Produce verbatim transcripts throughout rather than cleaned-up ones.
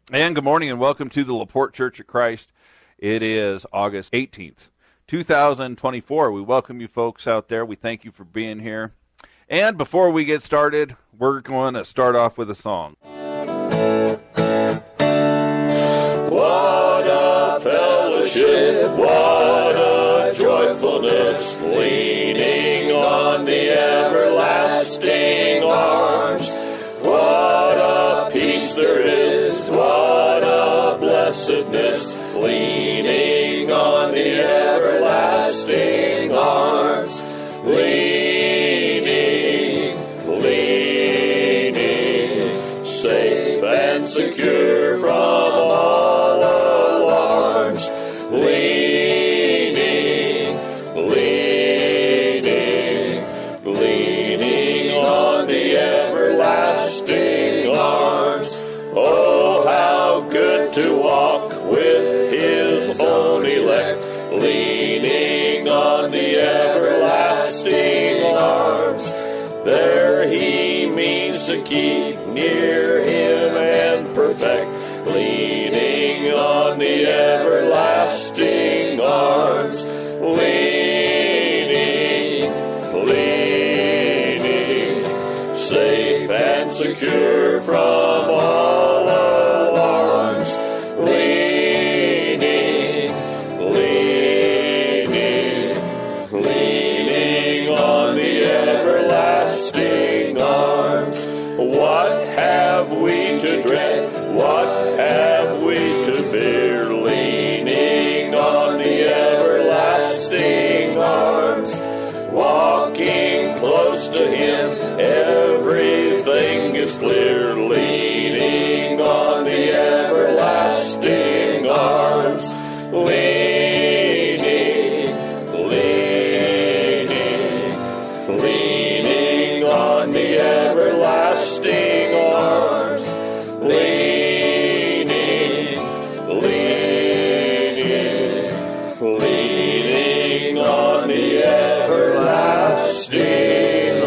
And good morning and welcome to the LaPorte Church of Christ. It is August eighteenth, two thousand twenty-four. We welcome you folks out there. We thank you for being here. And before we get started, we're going to start off with a song. What a fellowship, what a joyfulness, leaning on the everlasting arms. What a peace there is, what a blessedness, leaning on the everlasting arms. Leaning, leaning, safe and secure from all alarms. Leaning, leaning, leaning on the everlasting arms. Oh, how good to walk with His own elect, leaning on the everlasting arms. There He means to keep near Him and perfect, leaning on the everlasting arms. Leaning, leaning, safe and secure from all alarms. Leaning, leaning, leaning on the everlasting arms. What have we to dread? What have we to fear? Leaning on the everlasting arms. Walking close to Him, everything is clear. Leaning on the everlasting arms. Leaning, leaning, leaning on the everlasting arms. Leaning, leaning, leaning on the everlasting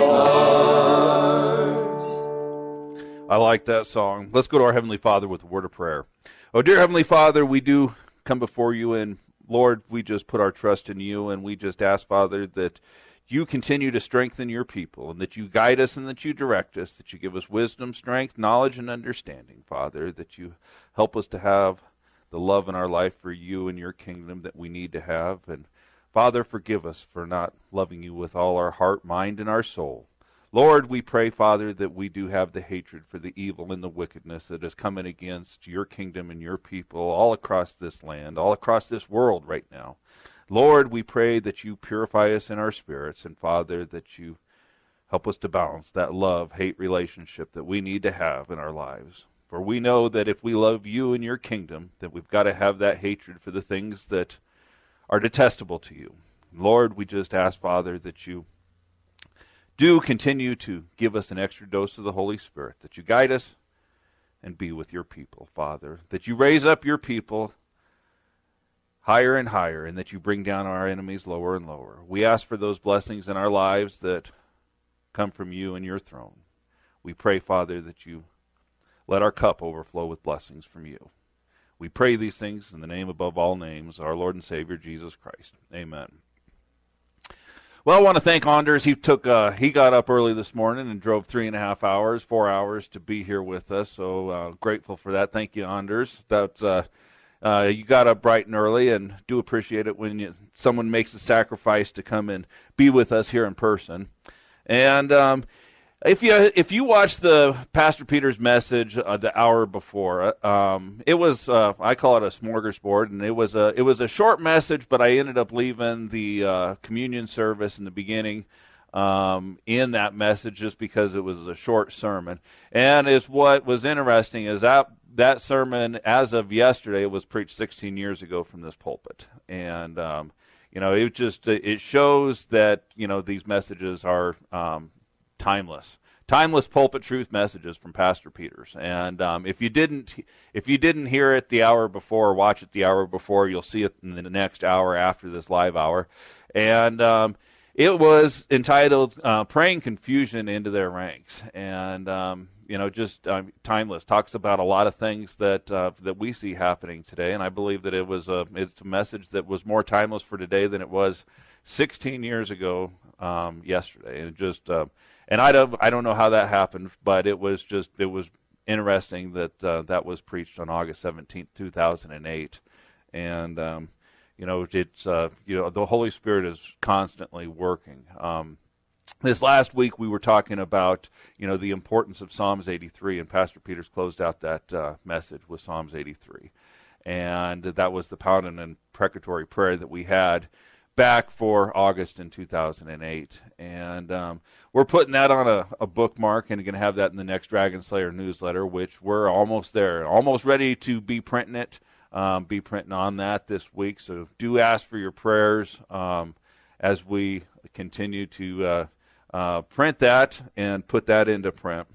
arms. I like that song. Let's go to our Heavenly Father with a word of prayer. Oh, dear Heavenly Father, we do come before you, and Lord, we just put our trust in you, and we just ask, Father, that you continue to strengthen your people, and that you guide us and that you direct us, that you give us wisdom, strength, knowledge, and understanding, Father, that you help us to have the love in our life for you and your kingdom that we need to have. And Father, forgive us for not loving you with all our heart, mind, and our soul. Lord, we pray, Father, that we do have the hatred for the evil and the wickedness that is coming against your kingdom and your people all across this land, all across this world right now. Lord, we pray that you purify us in our spirits, and Father, that you help us to balance that love-hate relationship that we need to have in our lives. For we know that if we love you and your kingdom, that we've got to have that hatred for the things that are detestable to you. Lord, we just ask, Father, that you do continue to give us an extra dose of the Holy Spirit, that you guide us and be with your people, Father, that you raise up your people higher and higher, and that you bring down our enemies lower and lower. We ask for those blessings in our lives that come from you and your throne. We pray, Father, that you let our cup overflow with blessings from you. We pray these things in the name above all names, our Lord and Savior, Jesus Christ. Amen. Well, I want to thank Anders. He took, uh, he got up early this morning and drove three and a half hours, four hours to be here with us. So uh, grateful for that. Thank you, Anders. That's uh, uh, you got up bright and early, and do appreciate it when you, someone makes a sacrifice to come and be with us here in person. And um, If you if you watch the Pastor Peter's message uh, the hour before, um, it was uh, I call it a smorgasbord, and it was a it was a short message, but I ended up leaving the uh, communion service in the beginning um, in that message just because it was a short sermon. And is what was interesting is that that sermon, as of yesterday, was preached sixteen years ago from this pulpit, and um, you know it just it shows that you know these messages are. Um, Timeless, timeless pulpit truth messages from Pastor Peters. And um, if you didn't, if you didn't hear it the hour before, or watch it the hour before, you'll see it in the next hour after this live hour. And um, it was entitled uh, Praying Confusion into Their Ranks. And, um, you know, just um, timeless. Talks about a lot of things that uh, that we see happening today. And I believe that it was a, it's a message that was more timeless for today than it was sixteen years ago um, yesterday. And it just, uh, and I don't, I don't know how that happened, but it was just, it was interesting that uh, that was preached on August seventeenth, two thousand eight. And, um, you know, it's, uh, you know, the Holy Spirit is constantly working. Um, this last week we were talking about, you know, the importance of Psalms eighty-three, and Pastor Peters closed out that uh, message with Psalms eighty-three. And that was the pound and imprecatory prayer that we had back for August in two thousand eight. And um, we're putting that on a, a bookmark and going to have that in the next Dragon Slayer newsletter, which we're almost there, almost ready to be printing it. Um, be printing on that this week, so do ask for your prayers um, as we continue to uh, uh, print that and put that into print.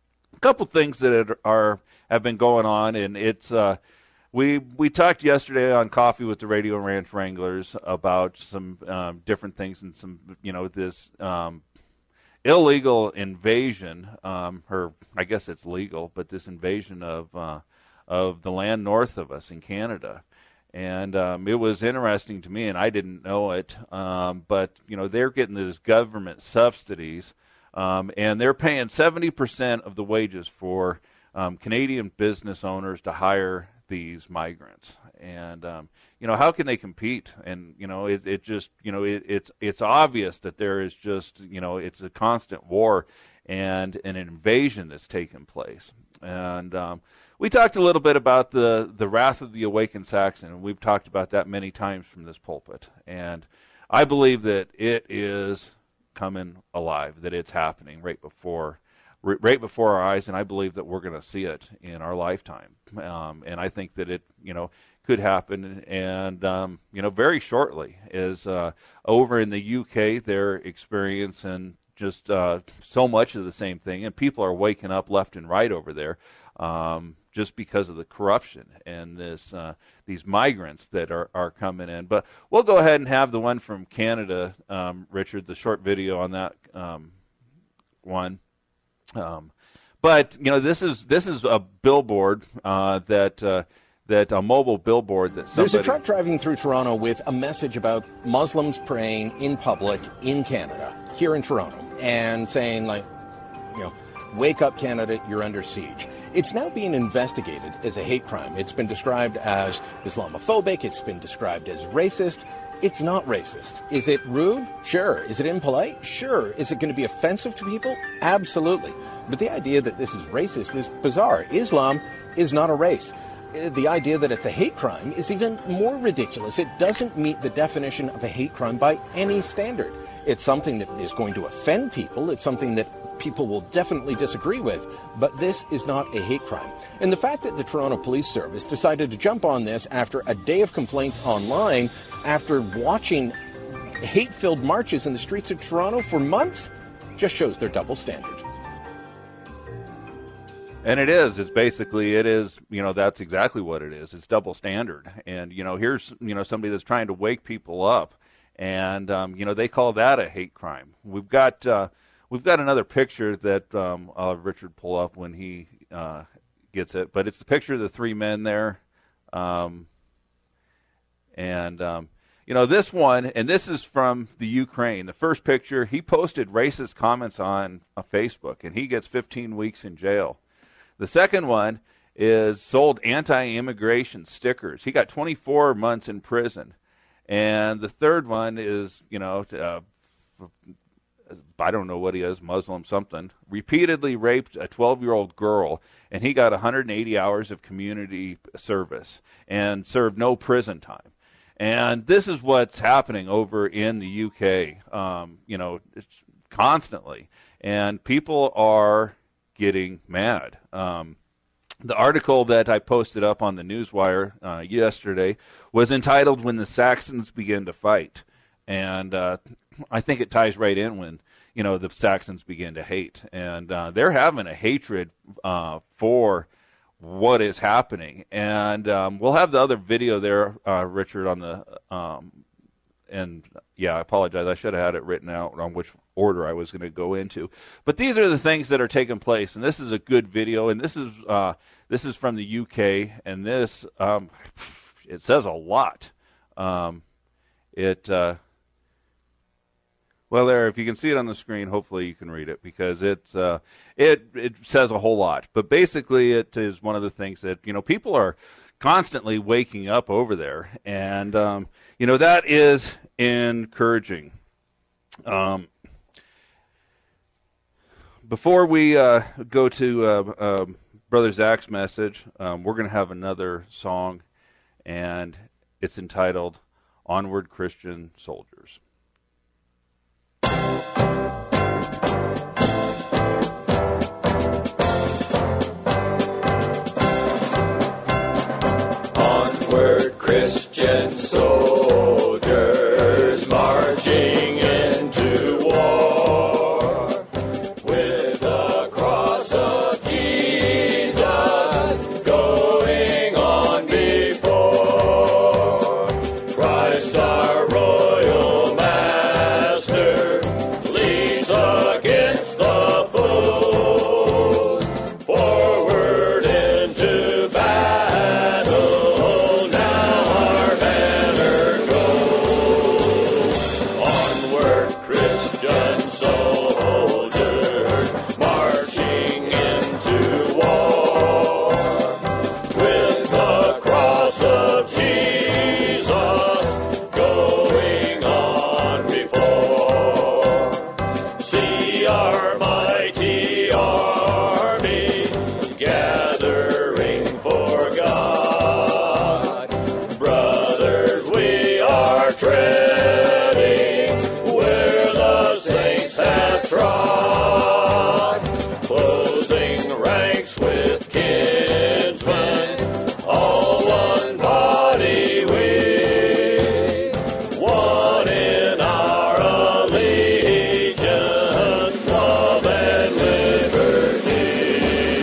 A couple things that are have been going on, and it's uh, we we talked yesterday on Coffee with the Radio Ranch Wranglers about some um, different things and some, you know, this um, illegal invasion, um, or I guess it's legal, but this invasion of uh, of the land north of us in Canada. And um, it was interesting to me, and I didn't know it, um, but, you know, they're getting these government subsidies, um, and they're paying seventy percent of the wages for um, Canadian business owners to hire these migrants. And, um, you know, how can they compete? And, you know, it, it just, you know, it, it's it's obvious that there is just, you know, it's a constant war and an invasion that's taken place. And um, we talked a little bit about the, the wrath of the awakened Saxon, and we've talked about that many times from this pulpit. And I believe that it is coming alive, that it's happening right before right before our eyes, and I believe that we're going to see it in our lifetime. Um, and I think that it, you know, could happen, and um, you know, very shortly. Is uh, over in the U K, they're experiencing just uh, so much of the same thing, and people are waking up left and right over there, um, just because of the corruption and this uh, these migrants that are, are coming in. But we'll go ahead and have the one from Canada, um, Richard, the short video on that um, one. Um, but you know, this is this is a billboard uh, that. Uh, that a mobile billboard that somebody... There's a truck driving through Toronto with a message about Muslims praying in public in Canada, here in Toronto, and saying, like, you know, wake up Canada, you're under siege. It's now being investigated as a hate crime. It's been described as Islamophobic. It's been described as racist. It's not racist. Is it rude? Sure. Is it impolite? Sure. Is it going to be offensive to people? Absolutely. But the idea that this is racist is bizarre. Islam is not a race. The idea that it's a hate crime is even more ridiculous. It doesn't meet the definition of a hate crime by any standard. It's something that is going to offend people. It's something that people will definitely disagree with. But this is not a hate crime. And the fact that the Toronto Police Service decided to jump on this after a day of complaints online, after watching hate-filled marches in the streets of Toronto for months, just shows their double standard. And it is. It's basically, it is, you know, that's exactly what it is. It's double standard. And, you know, here's, you know, somebody that's trying to wake people up. And, um, you know, they call that a hate crime. We've got uh, we've got another picture that um, I'll have Richard pull up when he uh, gets it. But it's the picture of the three men there. Um, and, um, you know, this one, and this is from the Ukraine. The first picture, he posted racist comments on uh, Facebook, and he gets fifteen weeks in jail. The second one is sold anti-immigration stickers. He got twenty-four months in prison. And the third one is, you know, uh, I don't know what he is, Muslim something, repeatedly raped a twelve-year-old girl, and he got one hundred eighty hours of community service and served no prison time. And this is what's happening over in the U K, um, you know, it's constantly. And people are getting mad. Um, the article that I posted up on the Newswire uh, yesterday was entitled "When the Saxons Begin to Fight," and uh, I think it ties right in when, you know, the Saxons begin to hate, and uh, they're having a hatred uh, for what is happening. And um, we'll have the other video there, uh, Richard, on the um, and yeah, I apologize. I should have had it written out on which order I was going to go into. But these are the things that are taking place, and this is a good video, and this is uh, this is from the U K, and this um, it says a lot. Um, it uh, well, there, if you can see it on the screen, hopefully you can read it, because it's uh, it it says a whole lot. But basically, it is one of the things that, you know, people are constantly waking up over there, and um, you know, that is encouraging. Um, before we uh, go to uh, uh, Brother Zach's message, um, we're going to have another song, and it's entitled "Onward, Christian Soldiers." Onward, Christian soldiers, marching into war, with the cross of Jesus going on before. Christ our royal master leads against the foes, forward into battle. Now our banner goes. Onward, Christian soldiers, marching into war, with the cross of Jesus going on before. See our mighty army gathering for God. Brothers, we are treading where the saints have trod, closing ranks with kinsmen, all one body we, one in our allegiance, love and liberty.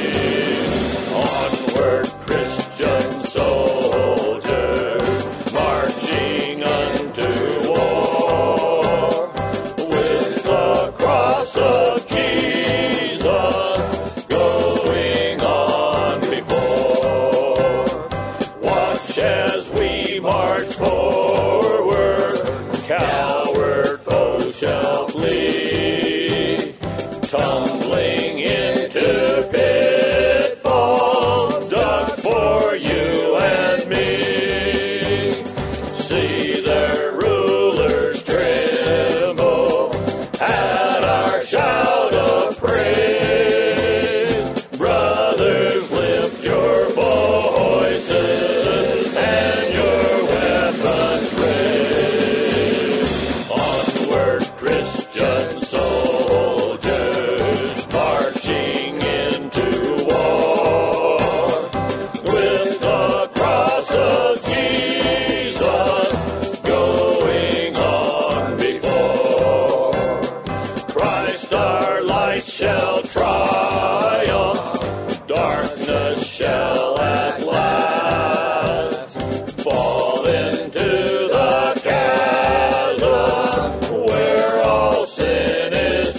Onward, Christian soldiers, marching unto war, with the cross of Jesus going on before. Watch as we march forward, coward foes shall flee, tumbling into pitfalls dug for you and me. See their rulers tremble at our shout of praise. Brothers, lift your voices and your weapons raise. Onward, Christian soldiers, marching into war, with the cross of Jesus going on before. Christ our light shall triumph, darkness shall at last fall into the chasm where all sin is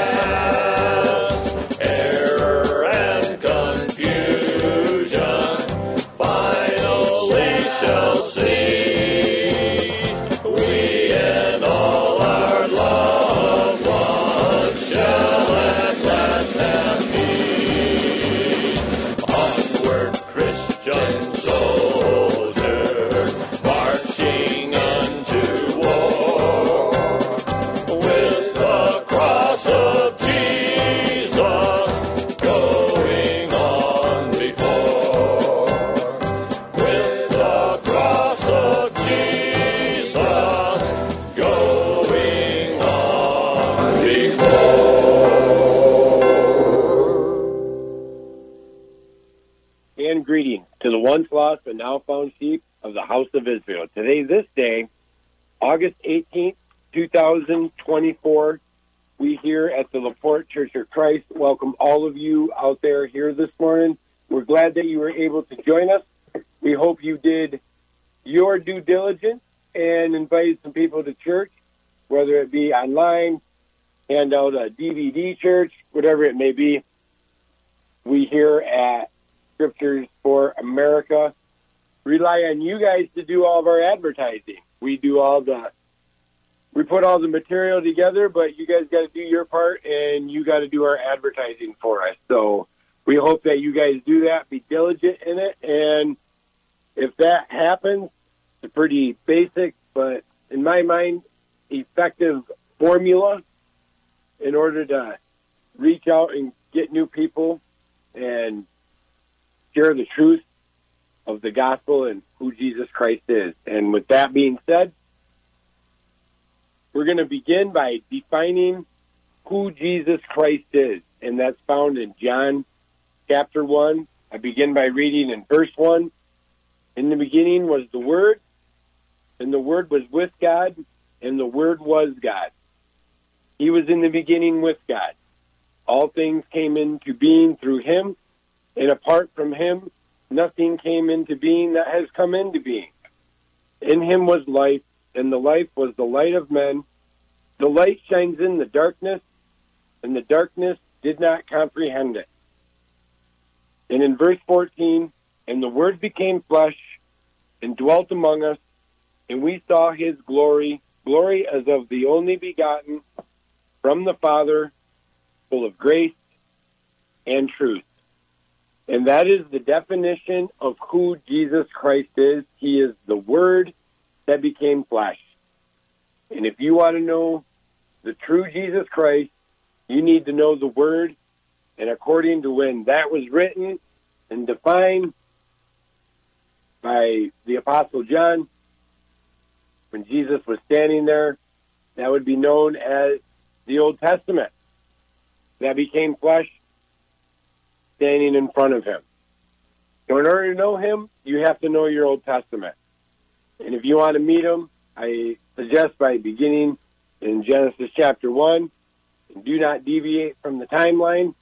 cast. Error and confusion finally shall cease. We and all our loved ones shall at last have peace. Onward, Christian soldiers, marching unto war, with the cross of Jesus going on before. With the cross of Jesus going on before. And greetings to the once lost but now found sheep of the house of Israel. Today, this day, August eighteenth, two thousand twenty-four, we here at the LaPorte Church of Christ welcome all of you out there here this morning. We're glad that you were able to join us. We hope you did your due diligence and invited some people to church, whether it be online, hand out a D V D church, whatever it may be. We here at Scriptures for America rely on you guys to do all of our advertising. We do all the, we put all the material together, but you guys got to do your part, and you got to do our advertising for us. So we hope that you guys do that, be diligent in it, and if that happens, it's a pretty basic, but in my mind, effective formula in order to reach out and get new people and share the truth of the gospel and who Jesus Christ is. And with that being said, we're going to begin by defining who Jesus Christ is, and that's found in John chapter one. I begin by reading in verse one. In the beginning was the Word, and the Word was with God, and the Word was God. He was in the beginning with God. All things came into being through him, and apart from him, nothing came into being that has come into being. In him was life, and the life was the light of men. The light shines in the darkness, and the darkness did not comprehend it. And in verse fourteen, and the Word became flesh and dwelt among us, and we saw his glory, glory as of the only begotten from the Father, full of grace and truth. And that is the definition of who Jesus Christ is. He is the Word that became flesh. And if you want to know the true Jesus Christ, you need to know the Word. And according to when that was written and defined by the Apostle John, when Jesus was standing there, that would be known as the Old Testament. That became flesh, standing in front of him. So in order to know him, you have to know your Old Testament. And if you want to meet him, I suggest by beginning in Genesis chapter one, and do not deviate from the timeline.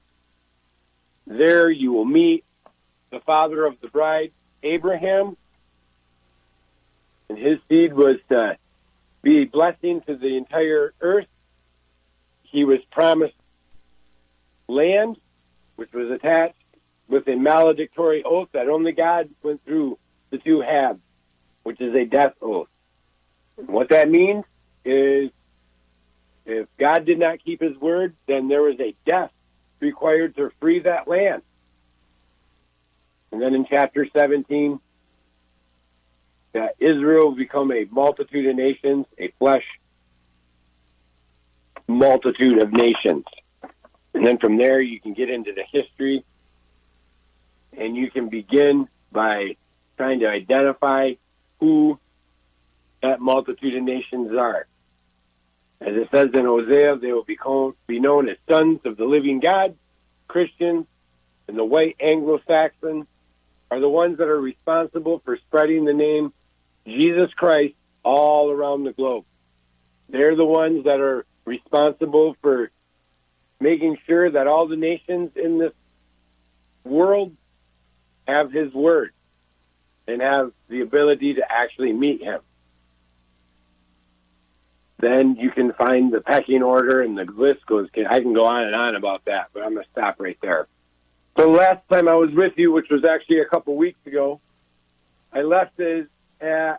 There you will meet the father of the bride, Abraham, and his seed was to be a blessing to the entire earth. He was promised land, which was attached with a maledictory oath that only God went through the two halves, which is a death oath. And what that means is if God did not keep his word, then there was a death required to free that land. And then in chapter seventeen, that Israel will become a multitude of nations, a flesh multitude of nations. And then from there, you can get into the history, and you can begin by trying to identify who that multitude of nations are. As it says in Hosea, they will become, be known as sons of the living God. Christians and the white Anglo-Saxons are the ones that are responsible for spreading the name Jesus Christ all around the globe. They're the ones that are responsible for making sure that all the nations in this world have his word and have the ability to actually meet him. Then you can find the pecking order, and the list goes, I can go on and on about that, but I'm going to stop right there. So the last time I was with you, which was actually a couple weeks ago, I left it at,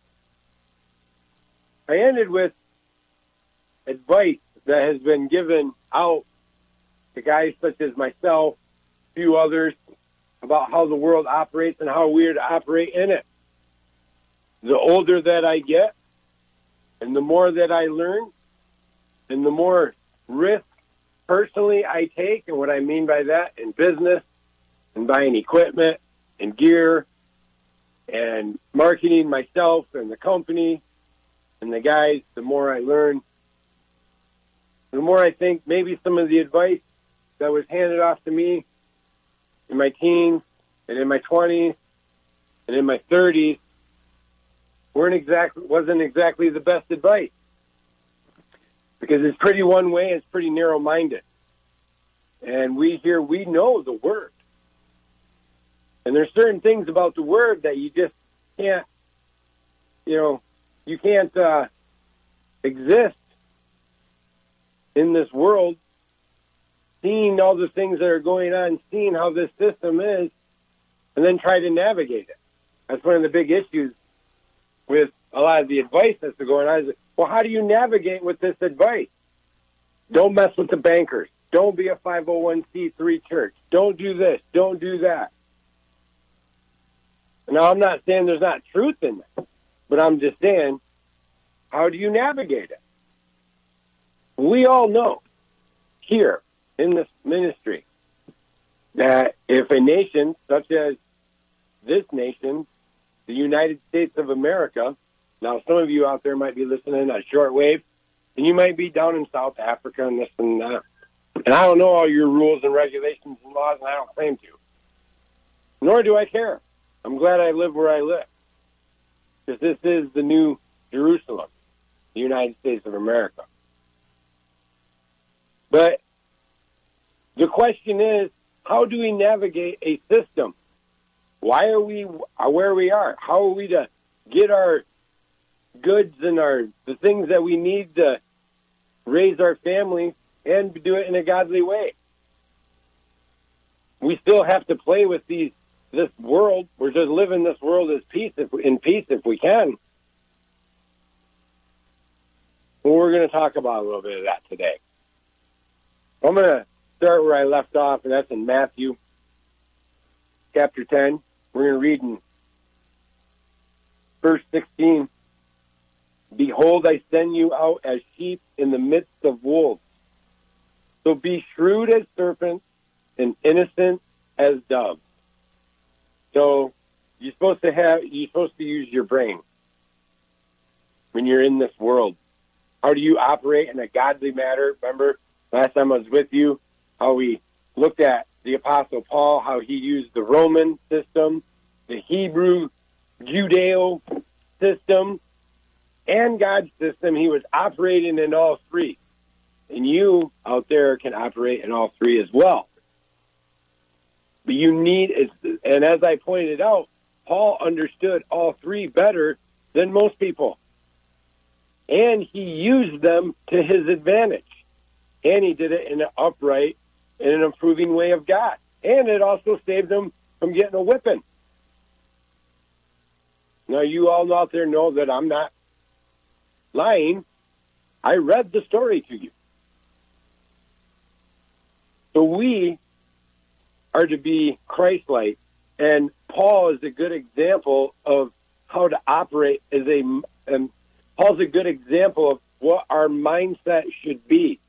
I ended with advice that has been given out to guys such as myself, a few others, about how the world operates and how we are to operate in it. The older that I get, and the more that I learn, and the more risk personally I take, and what I mean by that in business, and buying equipment and gear, and marketing myself and the company and the guys, the more I learn, the more I think maybe some of the advice that was handed off to me in my teens and in my twenties and in my thirties weren't exactly wasn't exactly the best advice, because it's pretty one way, it's pretty narrow minded. And we here we know the word. And there's certain things about the word that you just can't, you know, you can't uh, exist in this world, seeing all the things that are going on, seeing how this system is, and then try to navigate it. That's one of the big issues with a lot of the advice that's going on. Is, well, how do you navigate with this advice? Don't mess with the bankers. Don't be a five oh one c three church. Don't do this. Don't do that. Now, I'm not saying there's not truth in it, but I'm just saying, how do you navigate it? We all know here in this ministry that if a nation such as this nation, the United States of America, now some of you out there might be listening on shortwave, and you might be down in South Africa and this and that. And I don't know all your rules and regulations and laws, and I don't claim to. Nor do I care. I'm glad I live where I live. Because this is the new Jerusalem, the United States of America. But the question is, how do we navigate a system? Why are we where we are? How are we to get our goods and our the things that we need to raise our family and do it in a godly way? We still have to play with these this world. We're just living this world as peace if, in peace if we can. Well, we're going to talk about a little bit of that today. I'm going to start where I left off, and that's in Matthew chapter ten. We're going to read in verse sixteen. Behold, I send you out as sheep in the midst of wolves. So be shrewd as serpents and innocent as doves. So you're supposed to have, you're supposed to use your brain when you're in this world. How do you operate in a godly manner? Remember last time I was with you, how we looked at the Apostle Paul, how he used the Roman system, the Hebrew, Judeo system, and God's system. He was operating in all three. And you out there can operate in all three as well. But you need, and as I pointed out, Paul understood all three better than most people. And he used them to his advantage. And he did it in an upright and an improving way of God. And it also saved him from getting a whipping. Now, you all out there know that I'm not lying. I read the story to you. So we are to be Christ-like. And Paul is a good example of how to operate as a, and Paul's a good example of what our mindset should be.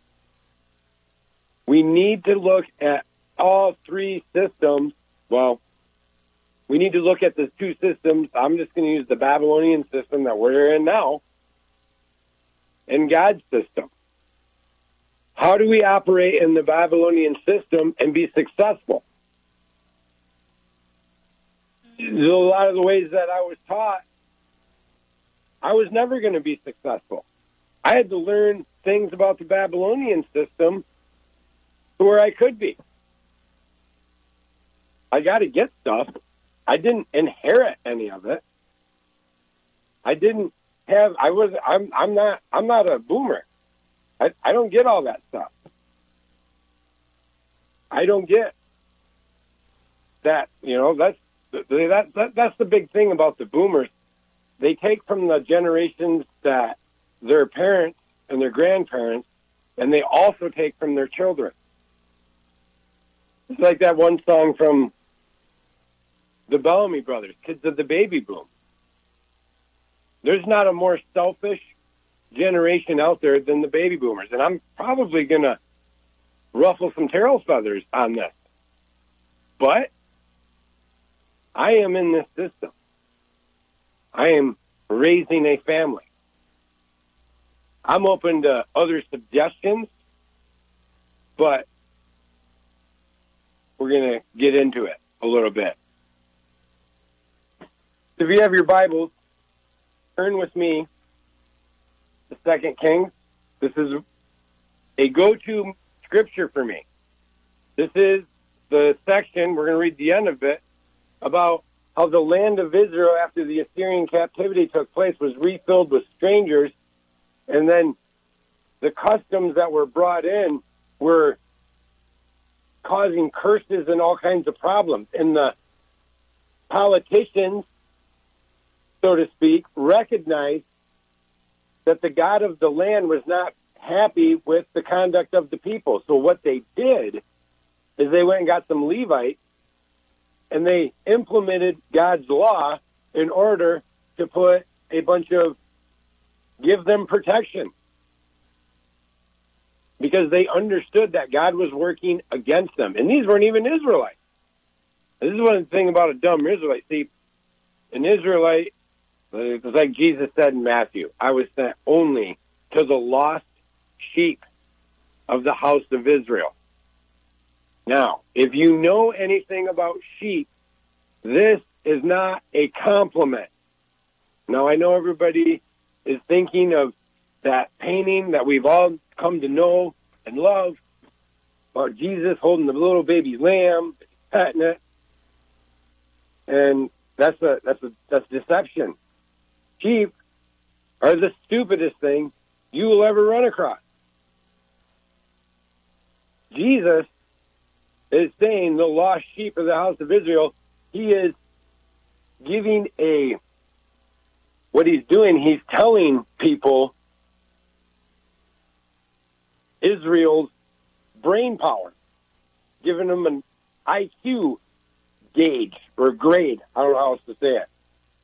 We need to look at all three systems. Well, we need to look at the two systems. I'm just going to use the Babylonian system that we're in now and God's system. How do we operate in the Babylonian system and be successful? A lot of the ways that I was taught, I was never going to be successful. I had to learn things about the Babylonian system to where I could be. I got to get stuff. I didn't inherit any of it. I didn't have. I was. I'm. I'm not. I'm not a boomer. I. I don't get all that stuff. I don't get that. You know. That's that. that that's the big thing about the boomers. They take from the generations that their parents and their grandparents, and they also take from their children. It's like that one song from the Bellamy Brothers, Kids of the Baby Boom. There's not a more selfish generation out there than the baby boomers. And I'm probably going to ruffle some tail feathers on this. But I am in this system. I am raising a family. I'm open to other suggestions, but we're going to get into it a little bit. If you have your Bibles, turn with me to Second Kings. This is a go-to scripture for me. This is the section, we're going to read the end of it, about how the land of Israel after the Assyrian captivity took place was refilled with strangers, and then the customs that were brought in were causing curses and all kinds of problems. And the politicians, so to speak, recognized that the God of the land was not happy with the conduct of the people. So what they did is they went and got some Levites, and they implemented God's law in order to put a bunch of, give them protection. Because they understood that God was working against them. And these weren't even Israelites. This is one thing about a dumb Israelite. See, an Israelite, it's like Jesus said in Matthew, I was sent only to the lost sheep of the house of Israel. Now, if you know anything about sheep, this is not a compliment. Now, I know everybody is thinking of that painting that we've all come to know and love about Jesus holding the little baby lamb, petting it, and that's a that's a that's deception. Sheep are the stupidest thing you will ever run across. Jesus is saying the lost sheep of the house of Israel. He is giving a, what he's doing, he's telling people Israel's brain power, giving them an I Q gauge or grade. I don't know how else to say it.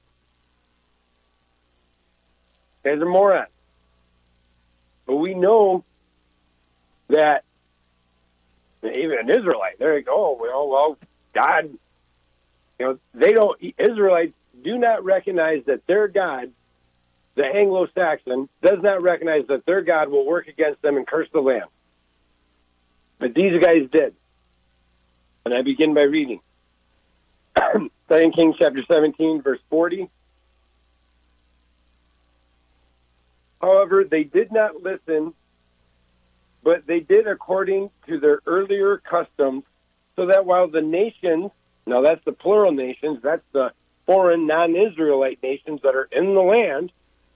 Guys are morons. But we know that even an Israelite, they're like, oh, well, well, God, you know, they don't, Israelites do not recognize that their God, the Anglo-Saxon, does not recognize that their God will work against them and curse the land. But these guys did. And I begin by reading. Second Kings chapter seventeen, verse forty. However, they did not listen, but they did according to their earlier customs, so that while the nations, now that's the plural nations, that's the foreign non-Israelite nations that are in the land,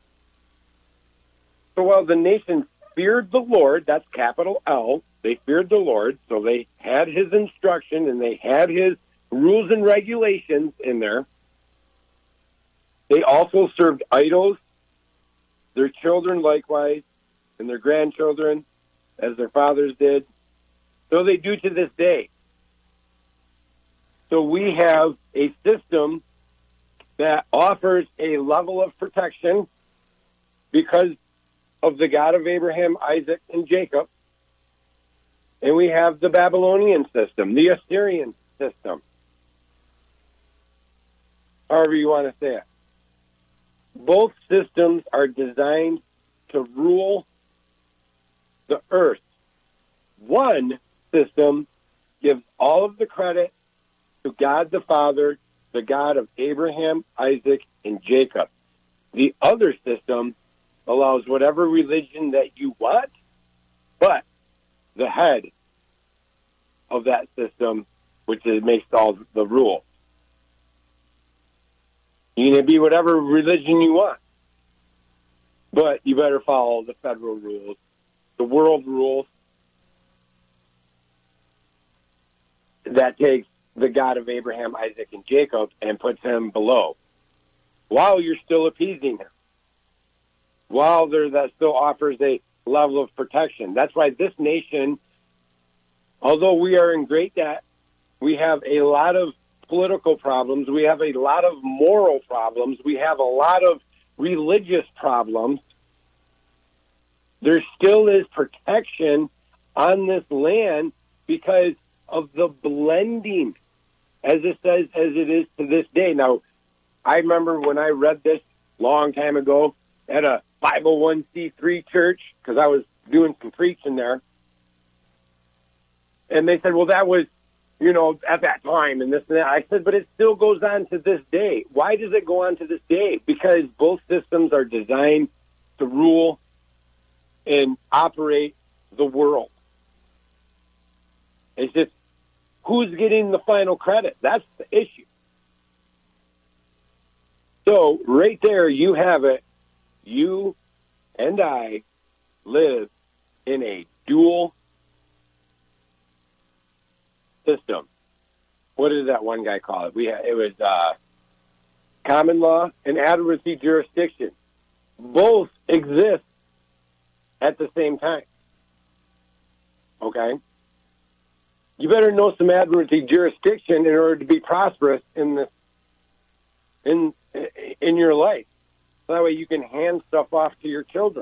so while the nations feared the Lord, that's capital L, they feared the Lord, so they had his instruction and they had his rules and regulations in there. They also served idols, their children likewise, and their grandchildren, as their fathers did. So they do to this day. So we have a system that offers a level of protection because of the God of Abraham, Isaac, and Jacob. And we have the Babylonian system, the Assyrian system, however you want to say it. Both systems are designed to rule the earth. One system gives all of the credit to God the Father, the God of Abraham, Isaac, and Jacob. The other system allows whatever religion that you want, but the head of that system, which is, makes all the rules. You can be whatever religion you want, but you better follow the federal rules, the world rules. That takes the God of Abraham, Isaac, and Jacob and puts him below, while you're still appeasing him, while there that still offers a level of protection. That's why this nation, although we are in great debt, we have a lot of political problems, we have a lot of moral problems, we have a lot of religious problems. There still is protection on this land because of the blending, as it says, as it is to this day. Now, I remember when I read this long time ago at a five oh one c three church, because I was doing some preaching there, and they said, well, that was, you know, at that time and this and that. I said, but it still goes on to this day. Why does it go on to this day? Because both systems are designed to rule and operate the world. It's just who's getting the final credit. That's the issue. So right there, you have it. You and I live in a dual system. What did that one guy call it? We had, it was uh, common law and admiralty jurisdiction. Both exist at the same time. Okay? You better know some admiralty jurisdiction in order to be prosperous in this in in your life. So that way you can hand stuff off to your children.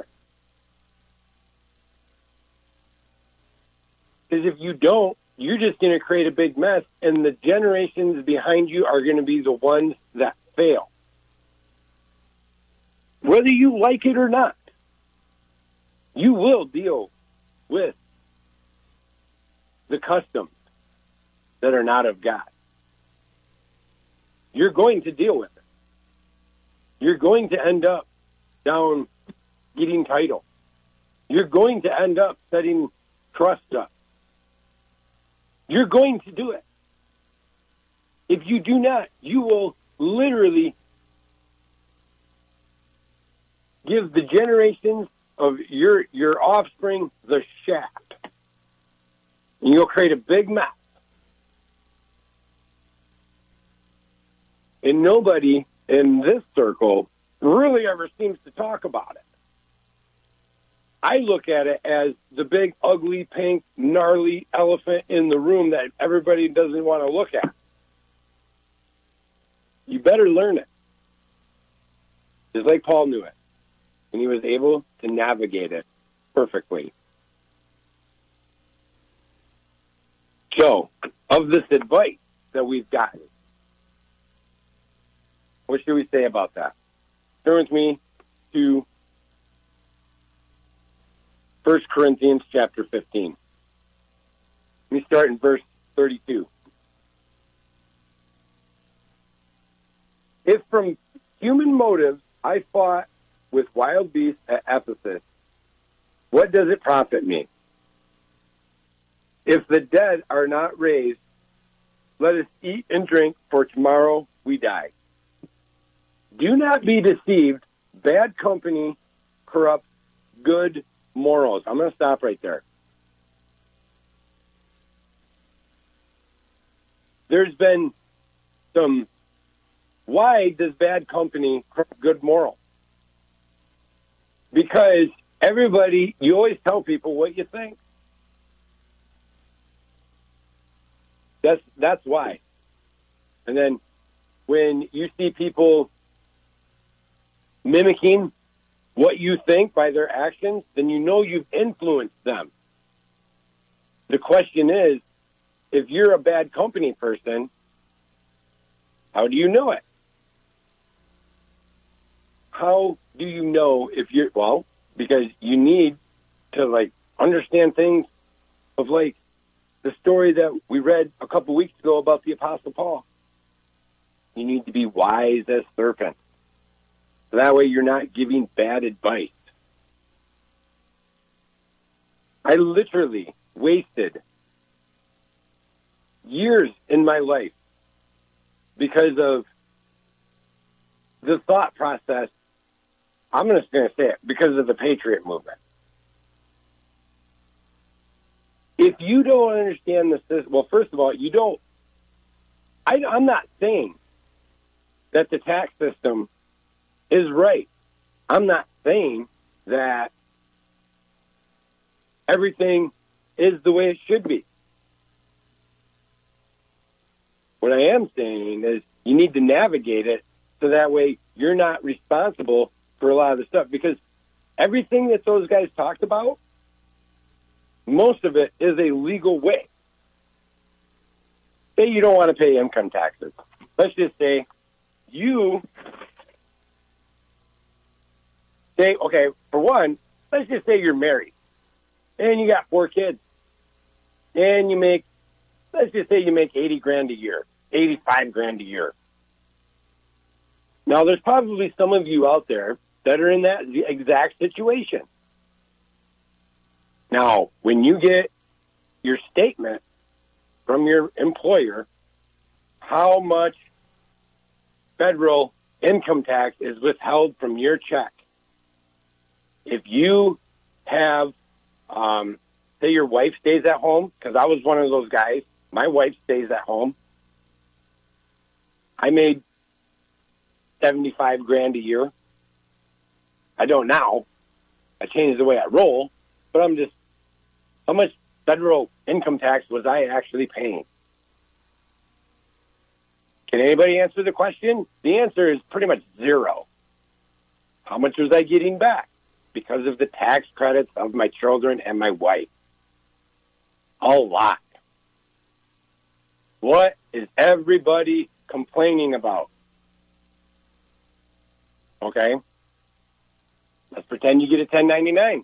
Because if you don't, you're just going to create a big mess, and the generations behind you are going to be the ones that fail. Whether you like it or not, you will deal with the customs that are not of God. You're going to deal with it. You're going to end up down getting title. You're going to end up setting trust up. You're going to do it. If you do not, you will literally give the generations of your your offspring the shaft. And you'll create a big mess. And nobody in this circle really ever seems to talk about it. I look at it as the big, ugly, pink, gnarly elephant in the room that everybody doesn't want to look at. You better learn it. Just like Paul knew it. And he was able to navigate it perfectly. So, of this advice that we've gotten, what should we say about that? Turn with me to First Corinthians chapter fifteen. Let me start in verse thirty-two. If from human motives I fought with wild beasts at Ephesus, what does it profit me? If the dead are not raised, let us eat and drink, for tomorrow we die. Do not be deceived. Bad company corrupts good morals. I'm going to stop right there. There's been some, why does bad company corrupt good morals? Because everybody, you always tell people what you think. That's that's why. And then when you see people mimicking what you think by their actions, then you know you've influenced them. The question is, if you're a bad company person, how do you know it? How do you know if you're, well, because you need to, like, understand things of, like, the story that we read a couple weeks ago about the Apostle Paul. You need to be wise as serpents. So that way you're not giving bad advice. I literally wasted years in my life because of the thought process. I'm just going to say it, because of the Patriot movement. If you don't understand the system, well, first of all, you don't, I, I'm not saying that the tax system is right. I'm not saying that everything is the way it should be. What I am saying is you need to navigate it so that way you're not responsible for a lot of the stuff. Because everything that those guys talked about, most of it is a legal way. Say you don't want to pay income taxes. Let's just say you say, okay, for one, let's just say you're married and you got four kids and you make, let's just say you make eighty grand a year, eighty-five grand a year. Now, there's probably some of you out there that are in that exact situation. Now, when you get your statement from your employer, how much federal income tax is withheld from your check. If you have, um, say your wife stays at home, because I was one of those guys. My wife stays at home. I made seventy-five grand a year. I don't now. I changed the way I roll, but I'm just, how much federal income tax was I actually paying? Can anybody answer the question? The answer is pretty much zero. How much was I getting back? Because of the tax credits of my children and my wife. A lot. What is everybody complaining about? Okay. Let's pretend you get a ten ninety-nine.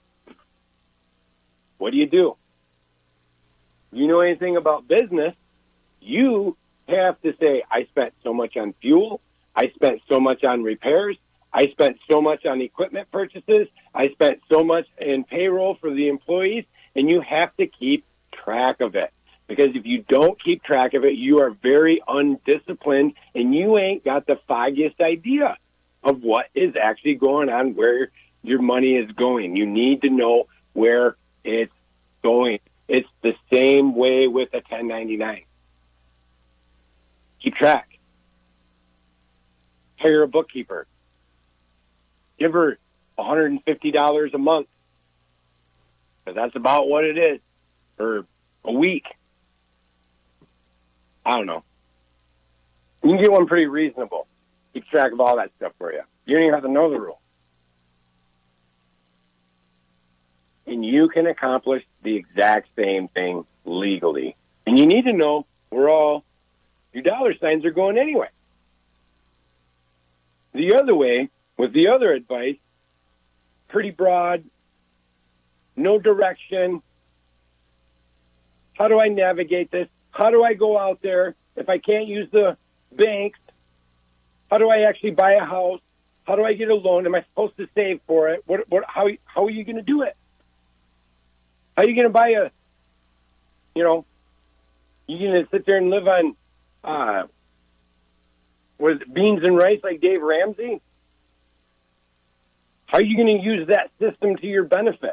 What do you do? You know anything about business, you have to say, I spent so much on fuel, I spent so much on repairs, I spent so much on equipment purchases, I spent so much in payroll for the employees, and you have to keep track of it. Because if you don't keep track of it, you are very undisciplined, and you ain't got the foggiest idea of what is actually going on, where your money is going. You need to know where it's going. It's the same way with a ten ninety-nine. Keep track. Hire a bookkeeper. Give her one hundred fifty dollars a month. Because that's about what it is. Or a week. I don't know. You can get one pretty reasonable. Keep track of all that stuff for you. You don't even have to know the rule. And you can accomplish the exact same thing legally. And you need to know where all your dollar signs are going anyway. The other way, with the other advice, pretty broad, no direction. How do I navigate this? How do I go out there if I can't use the banks? How do I actually buy a house? How do I get a loan? Am I supposed to save for it? What? What? How? How are you going to do it? How are you going to buy a? You know, you going to sit there and live on, uh, with beans and rice like Dave Ramsey? How are you going to use that system to your benefit?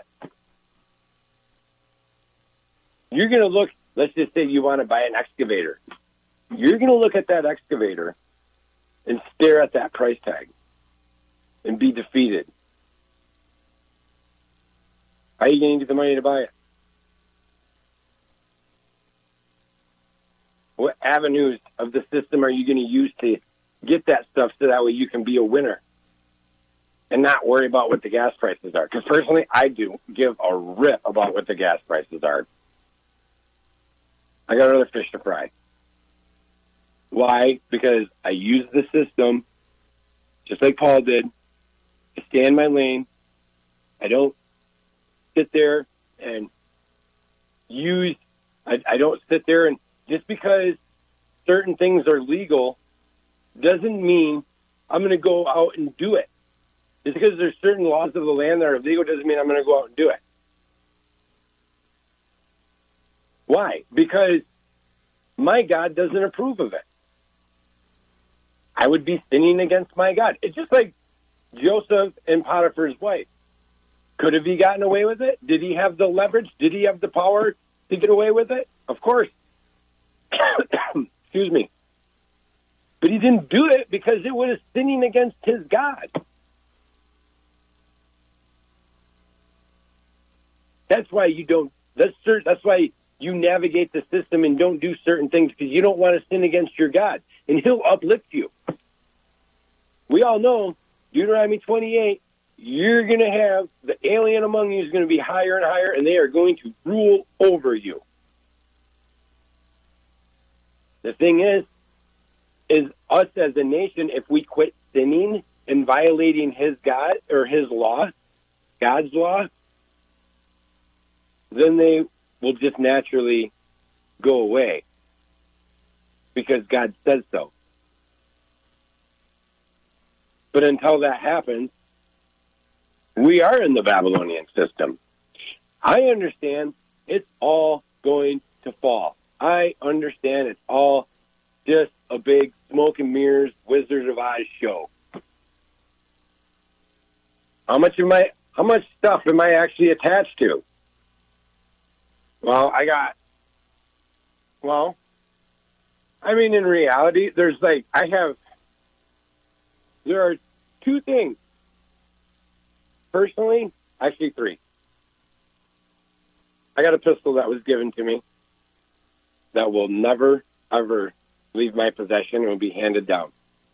You're going to look. Let's just say you want to buy an excavator. You're going to look at that excavator and stare at that price tag and be defeated. How are you going to get the money to buy it? What avenues of the system are you going to use to get that stuff so that way you can be a winner and not worry about what the gas prices are? Because personally, I do give a rip about what the gas prices are. I got other fish to fry. Why? Because I use the system, just like Paul did, to stay in my lane. I don't sit there and use, I, I don't sit there and, just because certain things are legal doesn't mean I'm going to go out and do it. Just because there's certain laws of the land that are legal doesn't mean I'm going to go out and do it. Why? Because my God doesn't approve of it. I would be sinning against my God. It's just like Joseph and Potiphar's wife. Could have he gotten away with it? Did he have the leverage? Did he have the power to get away with it? Of course. Excuse me. But he didn't do it because it was sinning against his God. That's why you don't, that's, that's why you navigate the system and don't do certain things, because you don't want to sin against your God. And he'll uplift you. We all know, Deuteronomy twenty-eight, you're going to have, the alien among you is going to be higher and higher, and they are going to rule over you. The thing is, is us as a nation, if we quit sinning and violating his God or his law, God's law, then they will just naturally go away because God says so. But until that happens, we are in the Babylonian system. I understand it's all going to fall. I understand it's all just a big smoke and mirrors Wizard of Oz show. How much am I, how much stuff am I actually attached to? Well, I got, well, I mean, in reality, there's like, I have, there are two things. Personally, actually three. I got a pistol that was given to me that will never, ever leave my possession and will be handed down.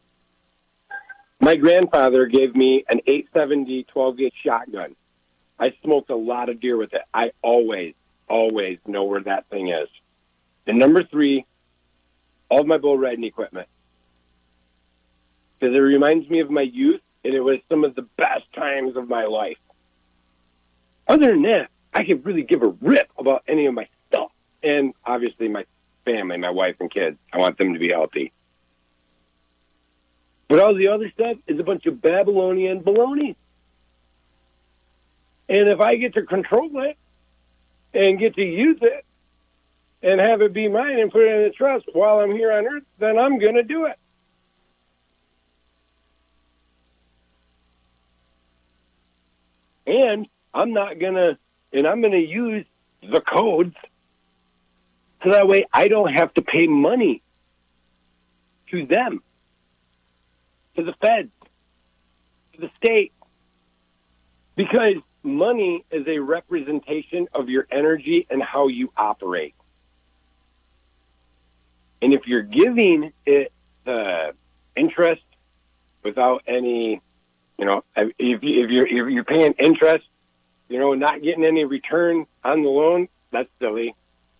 My grandfather gave me an eight seventy twelve gauge shotgun. I smoked a lot of deer with it. I always, always know where that thing is. And number three, all of my bull riding equipment. Because it reminds me of my youth, and it was some of the best times of my life. Other than that, I could really give a rip about any of my stuff. And obviously my family, my wife and kids. I want them to be healthy. But all the other stuff is a bunch of Babylonian baloney. And if I get to control it and get to use it and have it be mine and put it in a trust while I'm here on earth, then I'm going to do it. And I'm not going to, and I'm going to use the codes so that way I don't have to pay money to them, to the feds, to the state. Because money is a representation of your energy and how you operate. And if you're giving it uh, interest without any, you know, if, you, if, you're, if you're paying interest, you know, not getting any return on the loan, that's silly.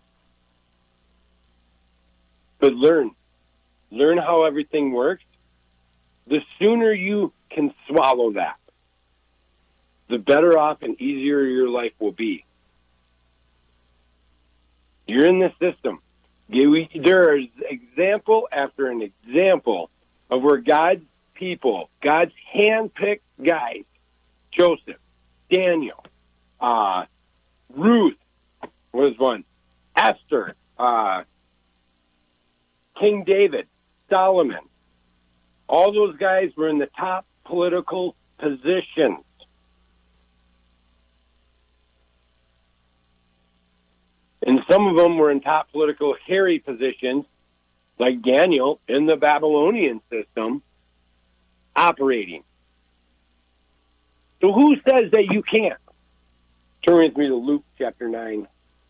But learn. Learn how everything works. The sooner you can swallow that, the better off and easier your life will be. You're in this system. There is example after an example of where God's people, God's hand-picked guys, Joseph, Daniel, uh, Ruth was one, Esther, uh, King David, Solomon. All those guys were in the top political positions. And some of them were in top political hairy positions, like Daniel in the Babylonian system, operating. So who says that you can't? Turn with me to Luke chapter nine.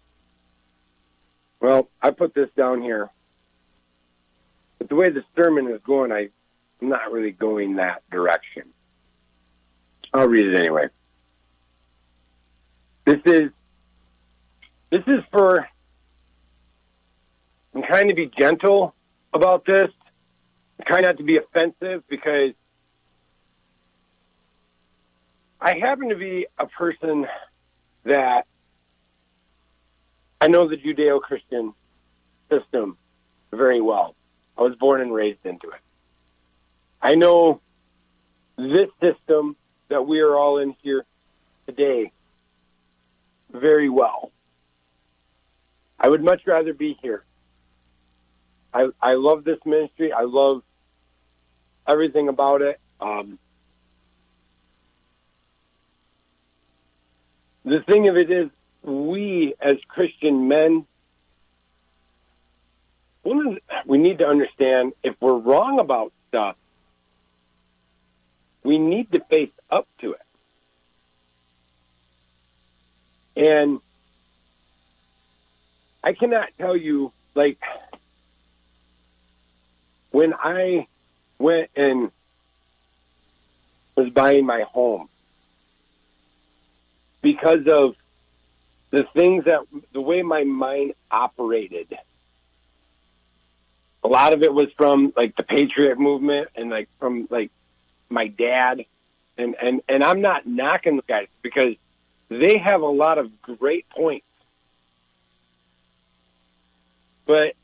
Well, I put this down here. But the way the sermon is going, I, I'm not really going that direction. I'll read it anyway. This is This is for, I'm trying to be gentle about this. I'm trying not to be offensive because I happen to be a person that I know the Judeo-Christian system very well. I was born and raised into it. I know this system that we are all in here today very well. I would much rather be here. I I love this ministry. I love everything about it. Um, the thing of it is, we as Christian men, one of the, we need to understand if we're wrong about stuff, we need to face up to it. And I cannot tell you, like, when I went and was buying my home, because of the things that, the way my mind operated, a lot of it was from, like, the Patriot movement and, like, from, like, my dad. And, and, and I'm not knocking the guys because they have a lot of great points. But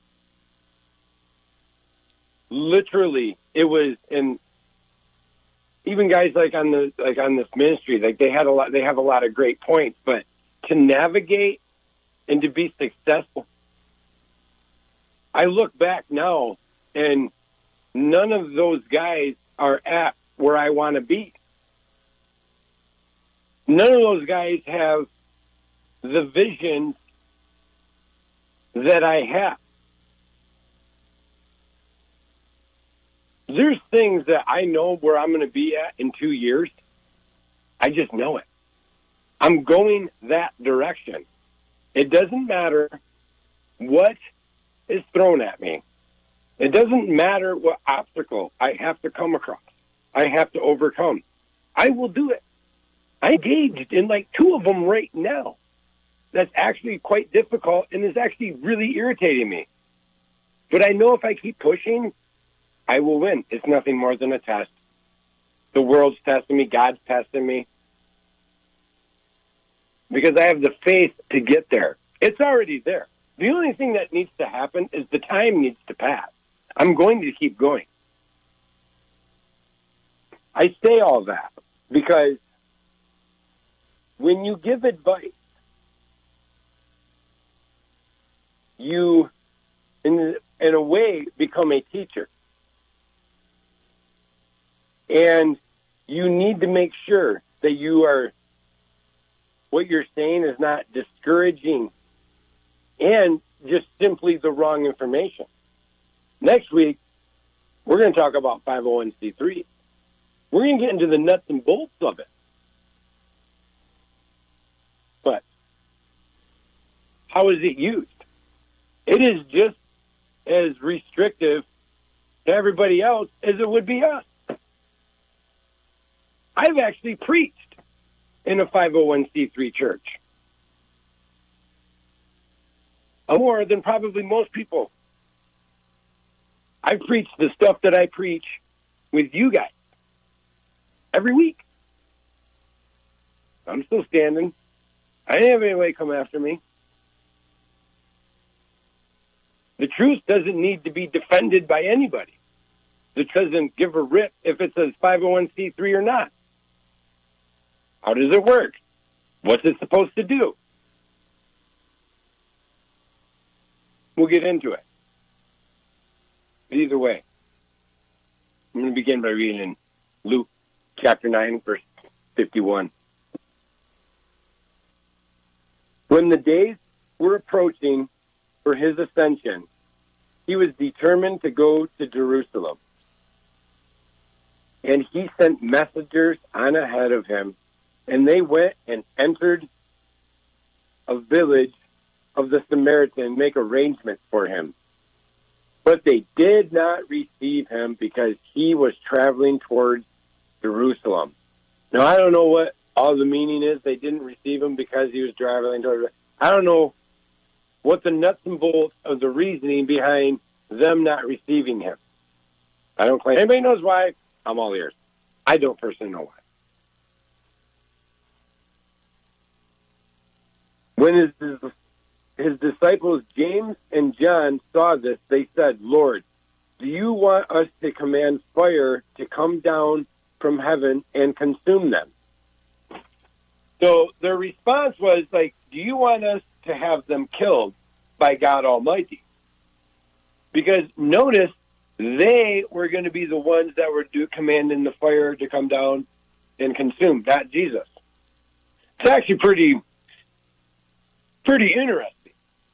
literally, it was, and even guys like on the like on this ministry, like they had a lot, they have a lot of great points. But to navigate and to be successful, I look back now And none of those guys are at where I want to be. None of those guys have the vision that I have. There's things that I know where I'm going to be at in two years. I just know it. I'm going that direction. It doesn't matter what is thrown at me. It doesn't matter what obstacle I have to come across. I have to overcome. I will do it. I engaged in like two of them right now. That's actually quite difficult and is actually really irritating me. But I know if I keep pushing, I will win. It's nothing more than a test. The world's testing me. God's testing me. Because I have the faith to get there. It's already there. The only thing that needs to happen is the time needs to pass. I'm going to keep going. I say all that because when you give advice, you, in, in a way, become a teacher. And you need to make sure that you are, what you're saying is not discouraging and just simply the wrong information. Next week, we're going to talk about five oh one c three. We're going to get into the nuts and bolts of it. But how is it used? It is just as restrictive to everybody else as it would be us. I've actually preached in a five oh one c three church. More than probably most people. I preach the stuff that I preach with you guys every week. I'm still standing. I didn't have anybody come after me. The truth doesn't need to be defended by anybody. It doesn't give a rip if it says five oh one c three or not. How does it work? What's it supposed to do? We'll get into it. But either way, I'm going to begin by reading in Luke chapter nine, verse fifty-one. When the days were approaching for his ascension, he was determined to go to Jerusalem. And he sent messengers on ahead of him, and they went and entered a village of the Samaritan, make arrangements for him. But they did not receive him because he was traveling towards Jerusalem. Now, I don't know what all the meaning is. They didn't receive him because he was traveling towards. I don't know what the nuts and bolts of the reasoning behind them not receiving him. I don't claim. Anybody knows why? I'm all ears. I don't personally know why. When his, his, his disciples James and John saw this, they said, Lord, do you want us to command fire to come down from heaven and consume them? So their response was like, do you want us to have them killed by God Almighty? Because notice, they were going to be the ones that were do, commanding the fire to come down and consume, not Jesus. It's actually pretty, pretty interesting.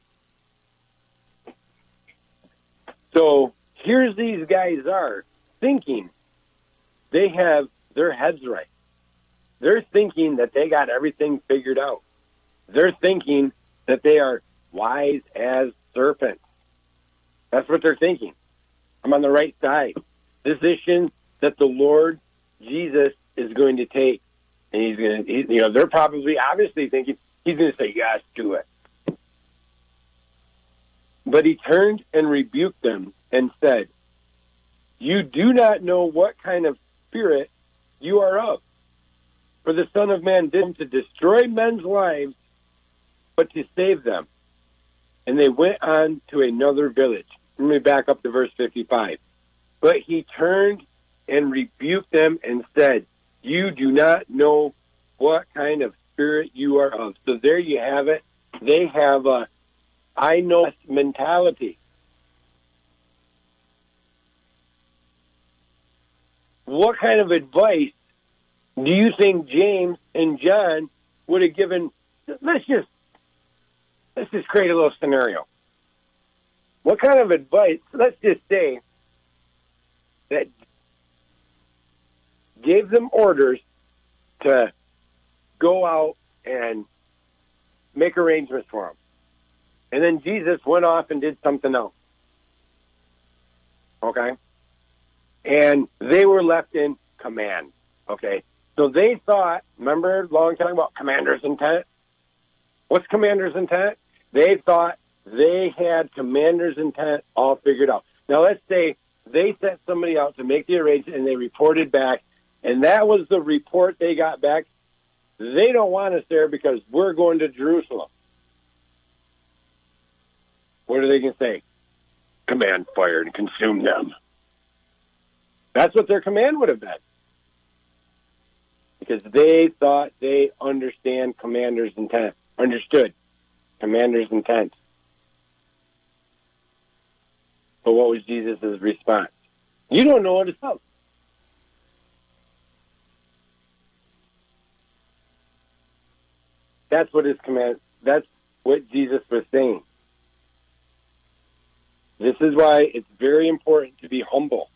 So here's these guys are thinking they have their heads right. They're thinking that they got everything figured out. They're thinking that they are wise as serpents. That's what they're thinking. I'm on the right side. Position that the Lord Jesus is going to take. And he's going to, he, you know, they're probably obviously thinking he's going to say, yes, do it. But he turned and rebuked them and said, you do not know what kind of spirit you are of. For the Son of Man didn't to destroy men's lives, but to save them. And they went on to another village. Let me back up to verse fifty-five. But he turned and rebuked them and said, you do not know what kind of spirit you are of. So there you have it. They have a I know mentality. what kind of advice do you think James and John would have given? Let's just let's just create a little scenario. What kind of advice? Let's just say that gave them orders to go out and make arrangements for them, and then Jesus went off and did something else. Okay, and they were left in command. Okay, so they thought. Remember, a long time about commander's intent. What's commander's intent? They thought they had commander's intent all figured out. Now, let's say they sent somebody out to make the arrangement, and they reported back, and that was the report they got back. They don't want us there because we're going to Jerusalem. What are they going to say? Command fire and consume them. That's what their command would have been. Because they thought they understand commander's intent. Understood commander's intent. But what was Jesus' response? You don't know what it's about. That's what his command, that's what Jesus was saying. This is why it's very important to be humble.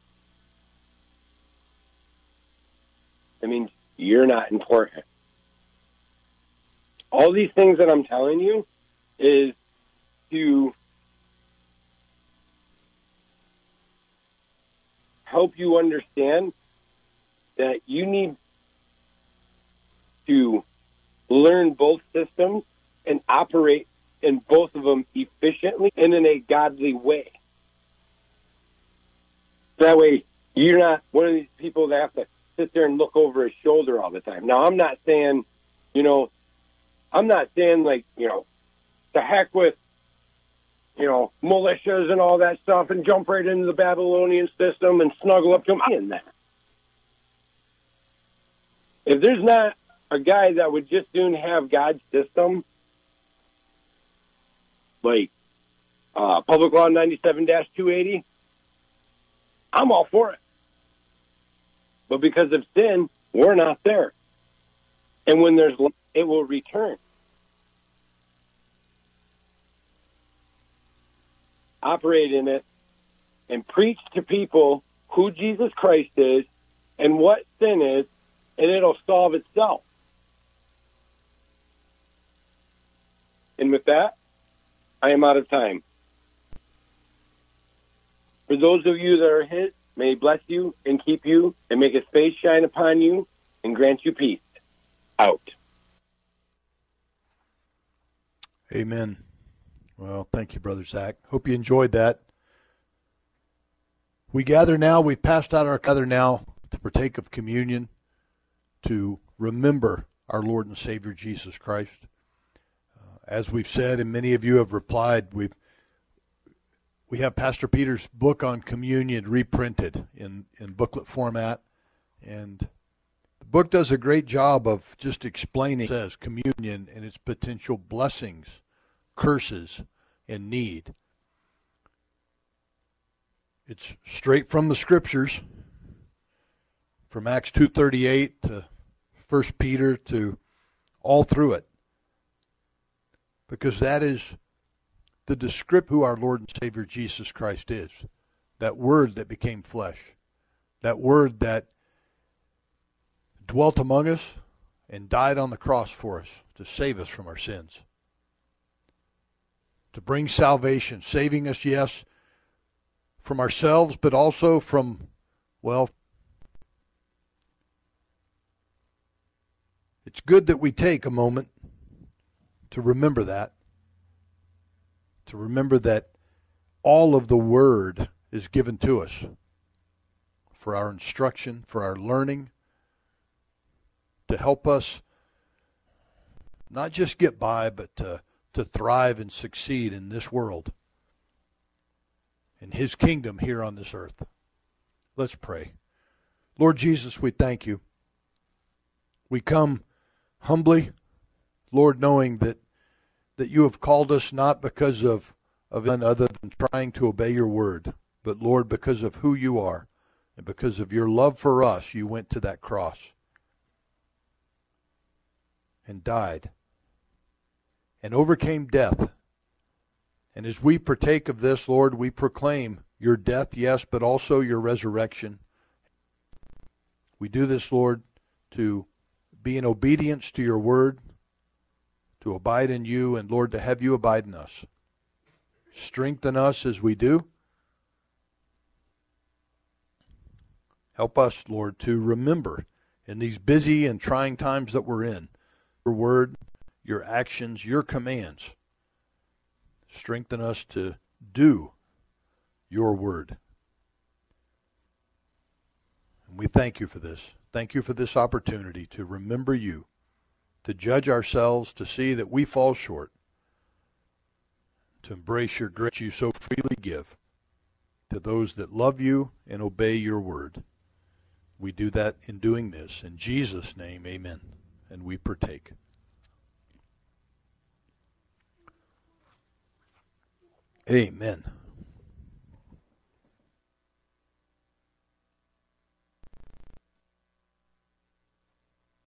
I mean, you're not important. All these things that I'm telling you is to help you understand that you need to learn both systems and operate in both of them efficiently and in a godly way. That way, you're not one of these people that have to sit there and look over his shoulder all the time. Now, I'm not saying, you know, I'm not saying like, you know, to heck with, you know, militias and all that stuff and jump right into the Babylonian system and snuggle up to them in that. If there's not a guy that would just soon have God's system, like uh, Public Law ninety-seven dash two eighty, I'm all for it. But because of sin, we're not there. And when there's light, it will return. Operate in it and preach to people who Jesus Christ is and what sin is, and it'll solve itself. And with that, I am out of time. For those of you that are his, may he bless you and keep you and make his face shine upon you and grant you peace. Out. Amen. Well, thank you, Brother Zach. Hope you enjoyed that. We gather now, we've passed out our gather now to partake of communion, to remember our Lord and Savior Jesus Christ. Uh, as we've said, and many of you have replied, we've we have Pastor Peter's book on communion reprinted in, in booklet format, and the book does a great job of just explaining, it says, communion and its potential blessings, curses, and need. It's straight from the Scriptures, from Acts two thirty-eight to First Peter to all through it, because that is the description who our Lord and Savior Jesus Christ is. That Word that became flesh, that Word that dwelt among us and died on the cross for us to save us from our sins, to bring salvation, saving us, yes, from ourselves, but also from, well, it's good that we take a moment to remember that, to remember that all of the Word is given to us for our instruction, for our learning, to help us not just get by, but to, to thrive and succeed in this world, in His kingdom here on this earth. Let's pray. Lord Jesus, we thank you. We come humbly, Lord, knowing that, that you have called us not because of, of none other than trying to obey your word, but, Lord, because of who you are And because of your love for us, you went to that cross and died and overcame death. And as we partake of this, Lord, we proclaim your death, yes, but also your resurrection. We do this, Lord, to be in obedience to your word, to abide in you, and, Lord, to have you abide in us. Strengthen us as we do. Help us, Lord, to remember in these busy and trying times that we're in, your word, your actions, your commands. Strengthen us to do your word. And we thank you for this. Thank you for this opportunity to remember you, to judge ourselves, to see that we fall short, to embrace your grace you so freely give to those that love you and obey your word. We do that in doing this. In Jesus' name, amen. And we partake. Amen.